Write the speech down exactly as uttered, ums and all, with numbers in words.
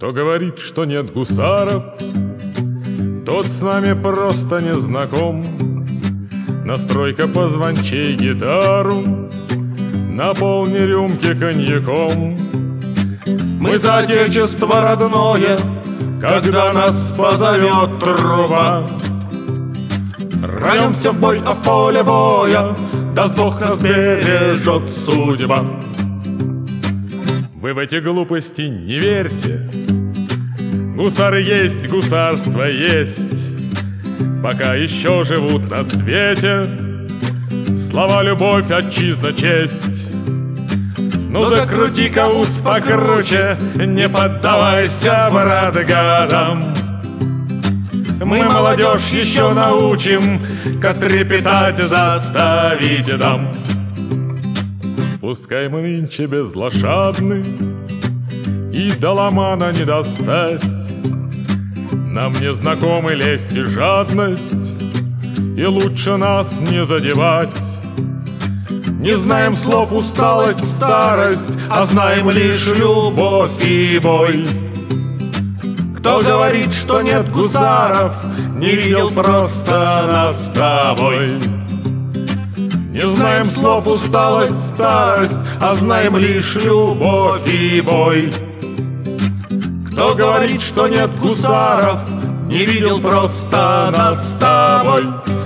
Кто говорит, что нет гусаров, тот с нами просто не знаком. Настройка позвончей гитару, наполни рюмки коньяком. Мы за отечество родное, когда нас позовет труба. Рвемся в бой, а в поле боя даст Бог нас бережет судьба. Вы в эти глупости не верьте. Гусары есть, гусарство есть. Пока еще живут на свете слова, любовь, отчизна, честь. Ну закрути-ка ус покруче, не поддавайся, брат, гадам. Мы молодежь еще научим, как трепетать заставить дам. Пускай мы нынче безлошадны, и до ломана не достать. Нам не знакомы лесть и жадность, и лучше нас не задевать. Не знаем слов усталость, старость, а знаем лишь любовь и бой. Кто говорит, что нет гусаров, не видел просто нас с тобой. Не знаем слов усталость, старость, а знаем лишь любовь и бой. Кто говорит, что нет гусаров, не видел просто нас с тобой.